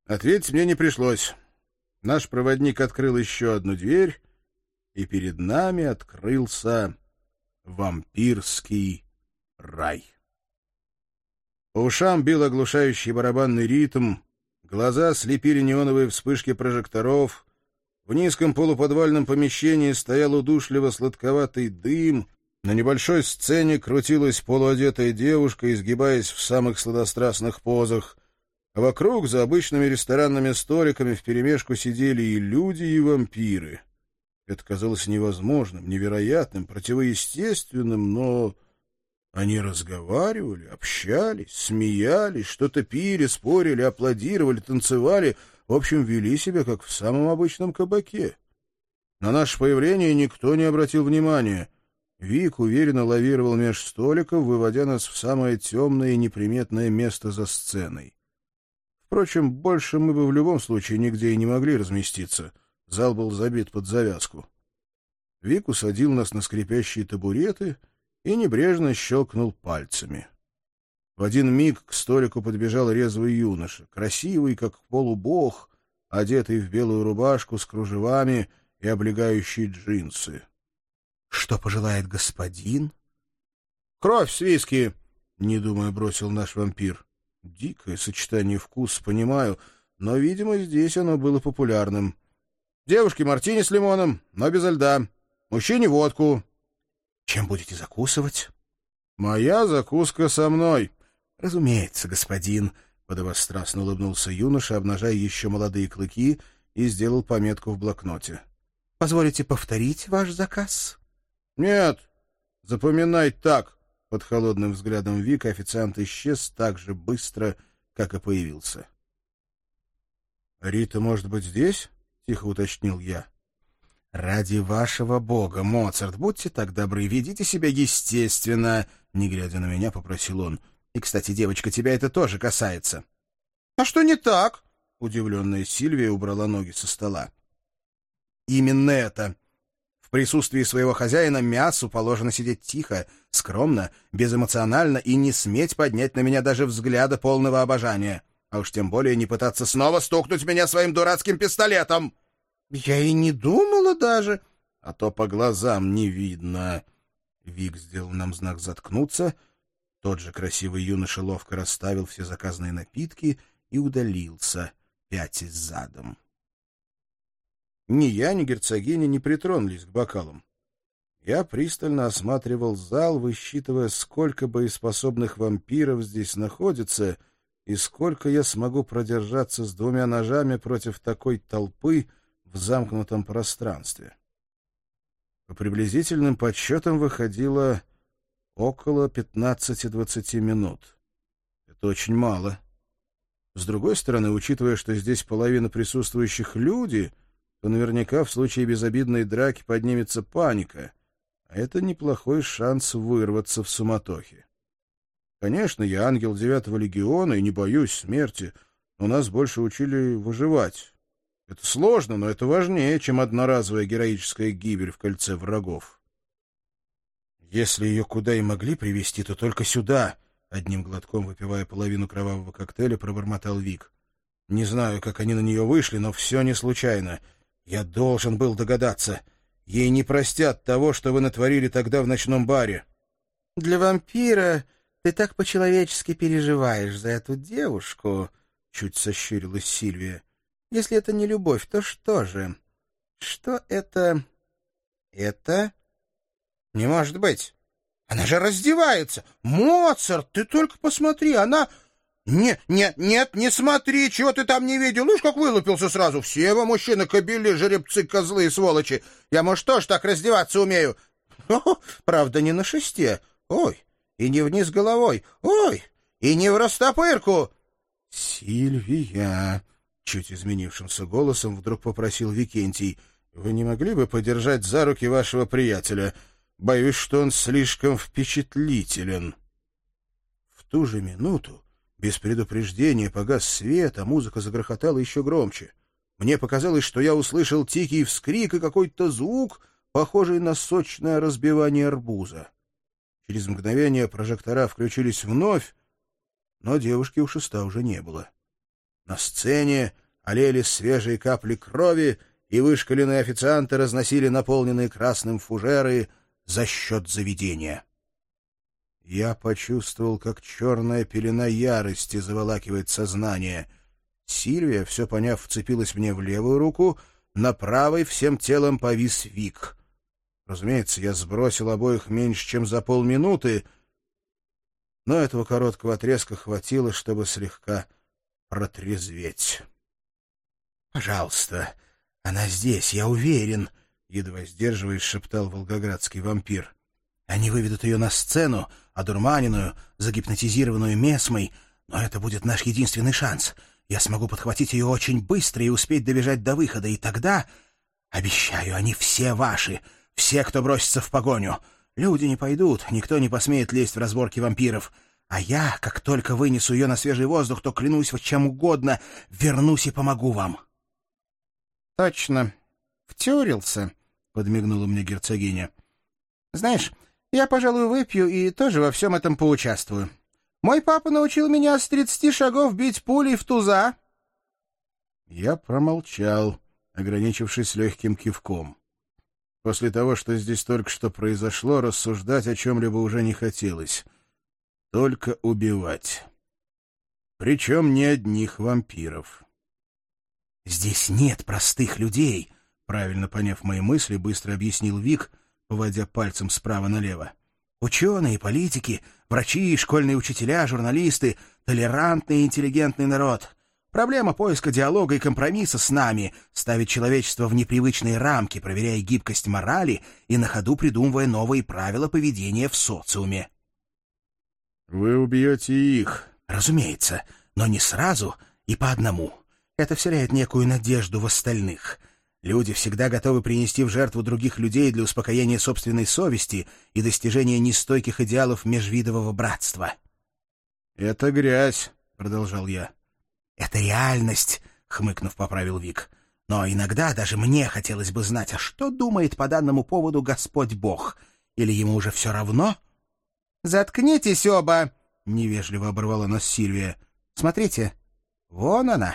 Ответить мне не пришлось. Наш проводник открыл еще одну дверь, и перед нами открылся вампирский рай. По ушам бил оглушающий барабанный ритм, глаза слепили неоновые вспышки прожекторов, в низком полуподвальном помещении стоял удушливо сладковатый дым, на небольшой сцене крутилась полуодетая девушка, изгибаясь в самых сладострастных позах, а вокруг за обычными ресторанными столиками вперемешку сидели и люди, и вампиры. Это казалось невозможным, невероятным, противоестественным, но они разговаривали, общались, смеялись, что-то пили, спорили, аплодировали, танцевали, в общем, вели себя, как в самом обычном кабаке. На наше появление никто не обратил внимания. Вик уверенно лавировал меж столиков, выводя нас в самое темное и неприметное место за сценой. Впрочем, больше мы бы в любом случае нигде и не могли разместиться. Зал был забит под завязку. Вик усадил нас на скрипящие табуреты и небрежно щелкнул пальцами. В один миг к столику подбежал резвый юноша, красивый, как полубог, одетый в белую рубашку с кружевами и облегающие джинсы. — Что пожелает господин? — Кровь с виски, — не думая бросил наш вампир. Дикое сочетание вкус, понимаю, но, видимо, здесь оно было популярным. — Девушке мартини с лимоном, но без льда. Мужчине водку. — Чем будете закусывать? — Моя закуска со мной. — Разумеется, господин, — подобострастно улыбнулся юноша, обнажая еще молодые клыки, и сделал пометку в блокноте. — Позволите повторить ваш заказ? — Нет, запоминай так. Под холодным взглядом Вика официант исчез так же быстро, как и появился. — Рита, может быть, здесь? — тихо уточнил я. — Ради вашего бога, Моцарт, будьте так добры, ведите себя естественно, — не глядя на меня, попросил он. — И, кстати, девочка, тебя это тоже касается. — А что не так? — удивленная Сильвия убрала ноги со стола. — Именно это. В присутствии своего хозяина мясу положено сидеть тихо, скромно, безэмоционально и не сметь поднять на меня даже взгляда полного обожания. А уж тем более не пытаться снова стукнуть меня своим дурацким пистолетом. — Я и не думала даже. — А то по глазам не видно. Вик сделал нам знак заткнуться. Тот же красивый юноша ловко расставил все заказанные напитки и удалился, пятясь задом. Ни я, ни герцогиня не притронулись к бокалам. Я пристально осматривал зал, высчитывая, сколько боеспособных вампиров здесь находится и сколько я смогу продержаться с 2 ножами против такой толпы в замкнутом пространстве. По приблизительным подсчетам выходило около 15-20 минут. Это очень мало. С другой стороны, учитывая, что здесь половина присутствующих люди, то наверняка в случае безобидной драки поднимется паника, а это неплохой шанс вырваться в суматохе. Конечно, я ангел 9-го легиона и не боюсь смерти, но нас больше учили выживать. Это сложно, но это важнее, чем одноразовая героическая гибель в кольце врагов. Если ее куда и могли привести, то только сюда, одним глотком выпивая половину кровавого коктейля, пробормотал Вик. Не знаю, как они на нее вышли, но все не случайно. Я должен был догадаться. Ей не простят того, что вы натворили тогда в ночном баре. — Для вампира ты так по-человечески переживаешь за эту девушку, — чуть сощурилась Сильвия. — Если это не любовь, то что же? Что это... Это... Не может быть. Она же раздевается. Моцарт, ты только посмотри, она... Нет, не смотри, чего ты там не видел. Уж как вылупился сразу. Все вы мужчины кобели, жеребцы, козлы и сволочи. Я, может, тоже так раздеваться умею. Правда, не на шесте. Ой, и не вниз головой. Ой, и не в растопырку. Сильвия, чуть изменившимся голосом вдруг попросил Викентий, вы не могли бы подержать за руки вашего приятеля? Боюсь, что он слишком впечатлителен. В ту же минуту без предупреждения погас свет, а музыка загрохотала еще громче. Мне показалось, что я услышал тихий вскрик и какой-то звук, похожий на сочное разбивание арбуза. Через мгновение прожектора включились вновь, но девушки у шеста уже не было. На сцене олели свежие капли крови, и вышкаленные официанты разносили наполненные красным фужеры за счет заведения. Я почувствовал, как черная пелена ярости заволакивает сознание. Сильвия, все поняв, вцепилась мне в левую руку, на правой всем телом повис Вик. Разумеется, я сбросил обоих меньше, чем за полминуты, но этого короткого отрезка хватило, чтобы слегка протрезветь. — Пожалуйста, она здесь, я уверен, — едва сдерживаясь, шептал волгоградский вампир. — Они выведут ее на сцену, одурманенную, загипнотизированную Месмой, но это будет наш единственный шанс. Я смогу подхватить ее очень быстро и успеть добежать до выхода, и тогда, обещаю, они все ваши, все, кто бросится в погоню. Люди не пойдут, никто не посмеет лезть в разборки вампиров. А я, как только вынесу ее на свежий воздух, то, клянусь в чем угодно, вернусь и помогу вам. — Точно. Втюрился, — подмигнула мне герцогиня. — Знаешь, я, пожалуй, выпью и тоже во всем этом поучаствую. Мой папа научил меня с 30 шагов бить пулей в туза. Я промолчал, ограничившись легким кивком. После того, что здесь только что произошло, рассуждать о чем-либо уже не хотелось. Только убивать. Причем не одних вампиров. «Здесь нет простых людей», — правильно поняв мои мысли, быстро объяснил Вик, поводя пальцем справа налево. «Ученые, политики, врачи, школьные учителя, журналисты, толерантный и интеллигентный народ. Проблема поиска диалога и компромисса с нами, ставить человечество в непривычные рамки, проверяя гибкость морали и на ходу придумывая новые правила поведения в социуме». «Вы убьете их?» «Разумеется, но не сразу и по одному. Это вселяет некую надежду в остальных. Люди всегда готовы принести в жертву других людей для успокоения собственной совести и достижения нестойких идеалов межвидового братства». «Это грязь», — продолжал я. «Это реальность», — хмыкнув, поправил Вик. «Но иногда даже мне хотелось бы знать, а что думает по данному поводу Господь Бог? Или ему уже все равно?» «Заткнитесь оба!» — невежливо оборвала нас Сильвия. «Смотрите, вон она».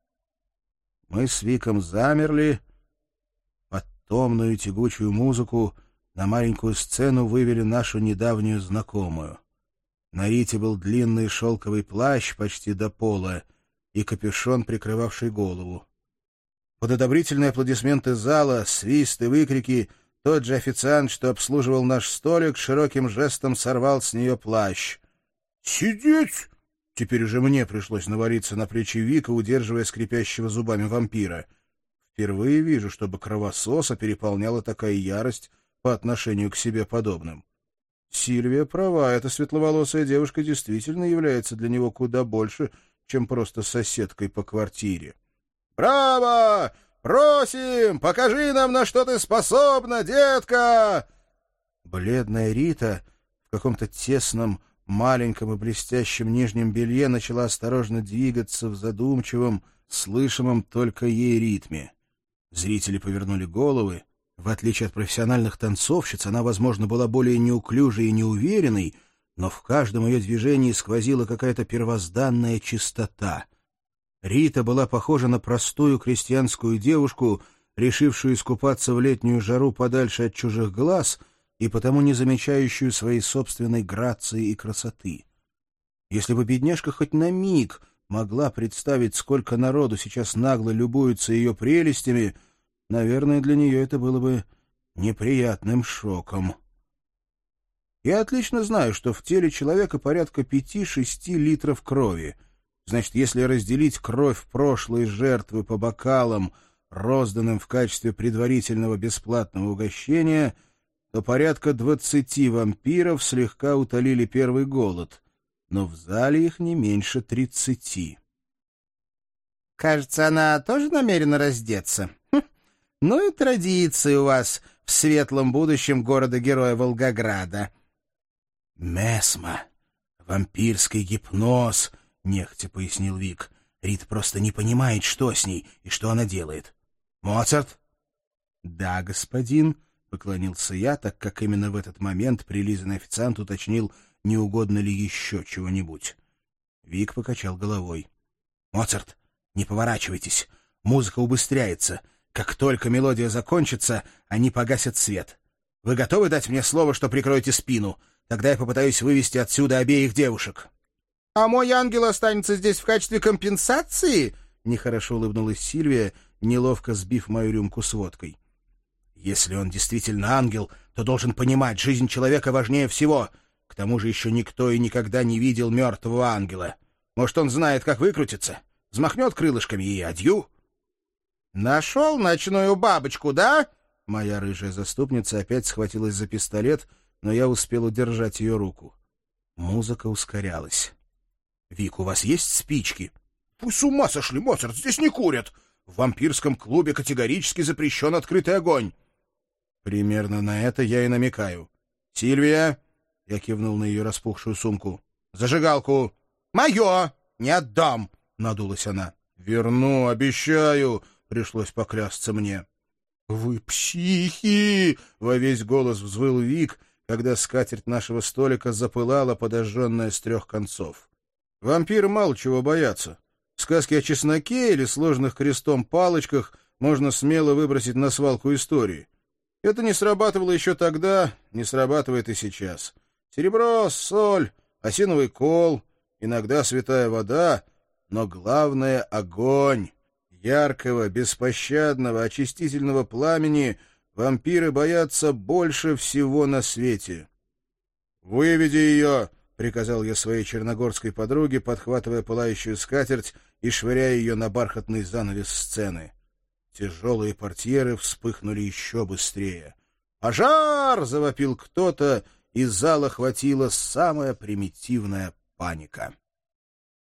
Мы с Виком замерли. Под томную тягучую музыку на маленькую сцену вывели нашу недавнюю знакомую. На Рите был длинный шелковый плащ почти до пола и капюшон, прикрывавший голову. Под одобрительные аплодисменты зала, свист и выкрики тот же официант, что обслуживал наш столик, широким жестом сорвал с нее плащ. «Сидеть!» Теперь уже мне пришлось навалиться на плечи Вика, удерживая скрипящего зубами вампира. Впервые вижу, чтобы кровососа переполняла такая ярость по отношению к себе подобным. Сильвия права, эта светловолосая девушка действительно является для него куда больше, чем просто соседкой по квартире. «Браво! Просим! Покажи нам, на что ты способна, детка!» Бледная Рита в каком-то тесном, маленьком и блестящем нижнем белье начала осторожно двигаться в задумчивом, слышимом только ей ритме. Зрители повернули головы. В отличие от профессиональных танцовщиц, она, возможно, была более неуклюжей и неуверенной, но в каждом ее движении сквозила какая-то первозданная чистота. Рита была похожа на простую крестьянскую девушку, решившую искупаться в летнюю жару подальше от чужих глаз и потому не замечающую своей собственной грации и красоты. Если бы бедняжка хоть на миг могла представить, сколько народу сейчас нагло любуется ее прелестями, наверное, для нее это было бы неприятным шоком. Я отлично знаю, что в теле человека порядка 5-6 литров крови. Значит, если разделить кровь прошлой жертвы по бокалам, розданным в качестве предварительного бесплатного угощения, то порядка 20 вампиров слегка утолили первый голод, но в зале их не меньше 30. «Кажется, она тоже намерена раздеться. Ну и традиции у вас в светлом будущем города-героя Волгограда». «Месма, вампирский гипноз», — нехотя пояснил Вик. «Рит просто не понимает, что с ней и что она делает. Моцарт?» «Да, господин», — поклонился я, так как именно в этот момент прилизанный официант уточнил, не угодно ли еще чего-нибудь. Вик покачал головой. «Моцарт, Не поворачивайтесь. Музыка убыстряется. Как только мелодия закончится, они погасят свет. Вы готовы дать мне слово, что прикроете спину? Тогда я попытаюсь вывести отсюда обеих девушек». «А мой ангел останется здесь в качестве компенсации?» — нехорошо улыбнулась Сильвия, неловко сбив мою рюмку с водкой. «Если он действительно ангел, то должен понимать, жизнь человека важнее всего. К тому же еще никто и никогда не видел мертвого ангела. Может, он знает, как выкрутиться? Взмахнет крылышками и адью». «Нашел ночную бабочку, да?» Моя рыжая заступница опять схватилась за пистолет, но я успел удержать ее руку. Музыка ускорялась. «Вик, у вас есть спички?» «Вы с ума сошли, Моцарт, здесь не курят! В вампирском клубе категорически запрещен открытый огонь!» «Примерно на это я и намекаю. Сильвия!» — я кивнул на ее распухшую сумку. «Зажигалку!» «Мое! Не отдам!» — надулась она. «Верну, обещаю!» — пришлось поклясться мне. «Вы психи!» — во весь голос взвыл Вик, когда скатерть нашего столика запылала, подожженная с 3 концов. Вампиры мало чего боятся. Сказки о чесноке или сложных крестом палочках можно смело выбросить на свалку истории. Это не срабатывало еще тогда, не срабатывает и сейчас. Серебро, соль, осиновый кол, иногда святая вода, но главное — огонь. Яркого, беспощадного, очистительного пламени вампиры боятся больше всего на свете. «Выведи ее!» — приказал я своей черногорской подруге, подхватывая пылающую скатерть и швыряя ее на бархатный занавес сцены. Тяжелые портьеры вспыхнули еще быстрее. «Пожар!» — завопил кто-то, и зал охватила самая примитивная паника.